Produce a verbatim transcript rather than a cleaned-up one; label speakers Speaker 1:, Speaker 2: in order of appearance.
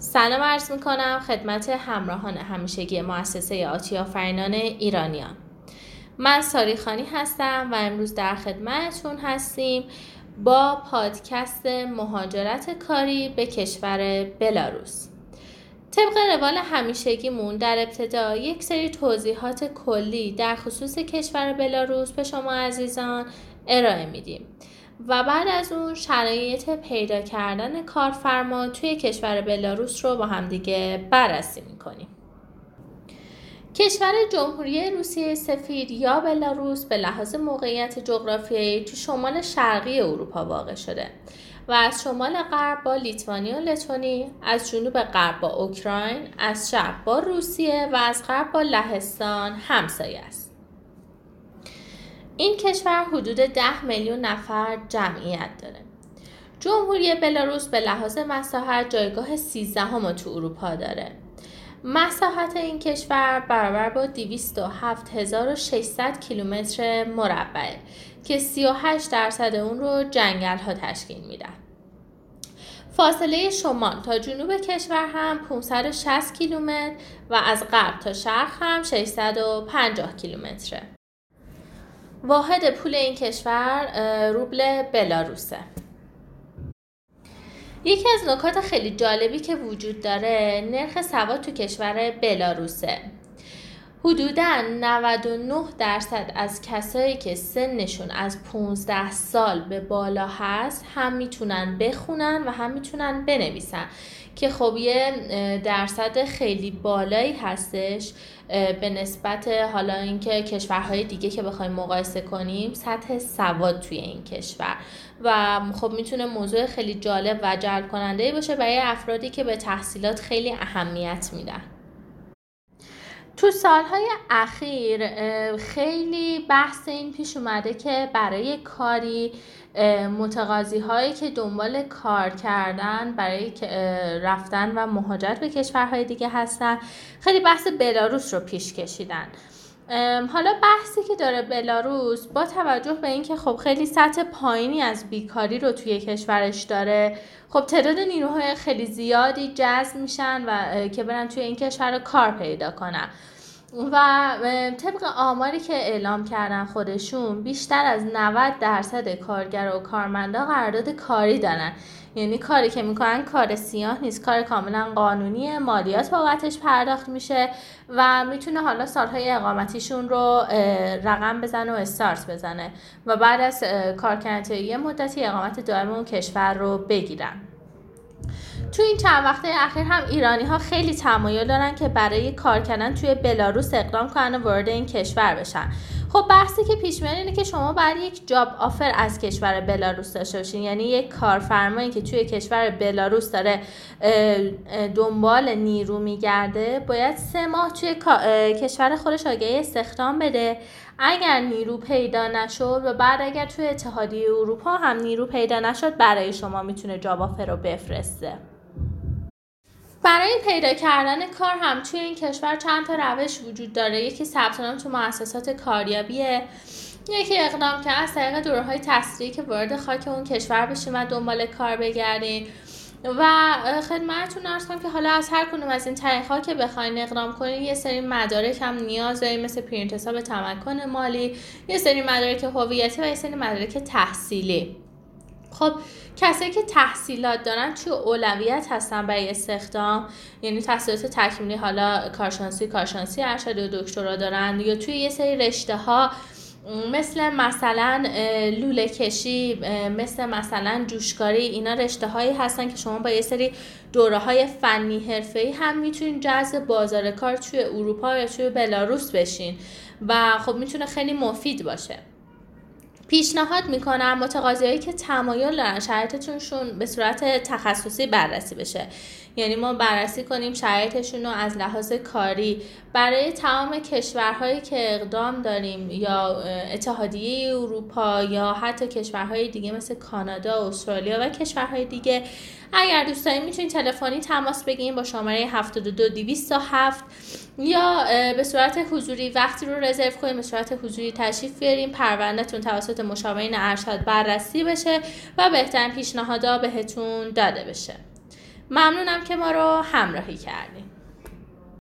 Speaker 1: سلام عرض میکنم خدمت همراهان همیشگی مؤسسه آتی آفرینان ایرانیان. من ساری خانی هستم و امروز در خدمتتون هستیم با پادکست مهاجرت کاری به کشور بلاروس. طبق روال همیشگیمون در ابتدا یک سری توضیحات کلی در خصوص کشور بلاروس به شما عزیزان ارائه میدیم و بعد از اون شرایط پیدا کردن کارفرما توی کشور بلاروس رو با هم دیگه بررسی میکنیم. کشور جمهوری روسیه سفید یا بلاروس به لحاظ موقعیت جغرافیایی تو شمال شرقی اروپا واقع شده و از شمال غرب با لیتوانی و لتونی، از جنوب غرب با اوکراین، از شرق با روسیه و از غرب با لهستان همسایه است. این کشور حدود ده میلیون نفر جمعیت داره. جمهوری بلاروس به لحاظ مساحت جایگاه سیزدهم تو اروپا داره. مساحت این کشور برابر با دویست و هفت هزار و ششصد کیلومتر مربع که سی و هشت درصد اون رو جنگل ها تشکیل میدن. فاصله شمال تا جنوب کشور هم پانصد و شصت کیلومتر و از غرب تا شرق هم ششصد و پنجاه کیلومتره. واحد پول این کشور روبل بلاروسه. یکی از نکات خیلی جالبی که وجود داره نرخ سواد تو کشور بلاروسه. حدوداً نود و نه درصد از کسایی که سنشون از پانزده سال به بالا هست هم میتونن بخونن و هم میتونن بنویسن که خب یه درصد خیلی بالایی هستش به نسبت حالا اینکه کشورهای دیگه که بخوایم مقایسه کنیم سطح سواد توی این کشور و خب میتونه موضوع خیلی جالب و جلب کننده باشه برای افرادی که به تحصیلات خیلی اهمیت میدن. تو سالهای اخیر خیلی بحث این پیش اومده که برای کاری متقاضی هایی که دنبال کار کردن برای رفتن و مهاجرت به کشورهای دیگه هستن خیلی بحث بلاروس رو پیش کشیدن. حالا بحثی که داره بلاروس با توجه به اینکه خب خیلی سطح پایینی از بیکاری رو توی کشورش داره، خب تعداد نیروهای خیلی زیادی جذب میشن و که برن توی این کشور کار پیدا کنن و طبق آماری که اعلام کردن خودشون بیشتر از نود درصد کارگر و کارمندا قرارداد کاری دارن. یعنی کاری که میکنن کار سیاه نیست، کار کاملا قانونیه، مالیات بابتش پرداخت میشه و میتونه حالا سالهای اقامتیشون رو رقم بزنه و استارت بزنه و بعد از کار کردن یه مدتی اقامت دائم اون کشور رو بگیرن. تو این چند وقته اخیر هم ایرانی ها خیلی تمایل دارن که برای کار کردن توی بلاروس اقدام کنن و وارد این کشور بشن. خب بحثی که پیش میاد اینه که شما باید یک جاب آفر از کشور بلاروس داشته باشین، یعنی یک کارفرمایی که توی کشور بلاروس داره دنبال نیرو میگرده باید سه ماه توی کشور خودش آگهی استخدام بده. اگر نیرو پیدا نشد و بعد اگر توی اتحادیه اروپا هم نیرو پیدا نشد برای شما میتونه جاب آفر رو بفرسته. برای پیدا کردن کار هم توی این کشور چند تا روش وجود داره. یکی ثبت نام تو مؤسسات کاریابیه، یکی اقدام که از طریق دوره‌های تحصیلی که وارد خاک اون کشور بشین و دنبال کار بگردین و خدمتتون عرض کنم که حالا از هر کدوم از این طریق‌ها که بخواین اقدام کنین یه سری مدارک هم نیاز دارین مثل پرینت حساب تمکن مالی، یه سری مدارک هویتی و یه سری مدارک تحصیلی. خب کسایی که تحصیلات دارن چه اولویت هستن برای استخدام؟ یعنی تحصیلات تکمیلی، حالا کارشناسی کارشناسی ارشد و دکترا دارن یا توی یه سری رشته‌ها مثل مثلا لوله کشی، مثل مثلا جوشکاری، اینا رشته هایی هستن که شما با یه سری دوره های فنی حرفه‌ای هم میتونین جذب بازار کار توی اروپا یا توی بلاروس بشین و خب میتونه خیلی مفید باشه. پیشنهاد میکنم متقاضیایی که تمایل دارن شرایطشون به صورت تخصصی بررسی بشه، یعنی ما بررسی کنیم شرایطشون رو از لحاظ کاری برای تمام کشورهایی که اقدام داریم یا اتحادیه اروپا یا حتی کشورهای دیگه مثل کانادا، استرالیا و کشورهای دیگه. اگر دوست دارین میتونین تلفنی تماس بگیرین با شماره هفتاد و دو دویست و هفت یا به صورت حضوری وقتی رو رزرو کنین به صورت حضوری تشریف بیارین، پروندهتون توسط مشاورین ارشد بررسی بشه و بهترین پیشنهادها بهتون داده بشه. ممنونم که ما رو همراهی کردین.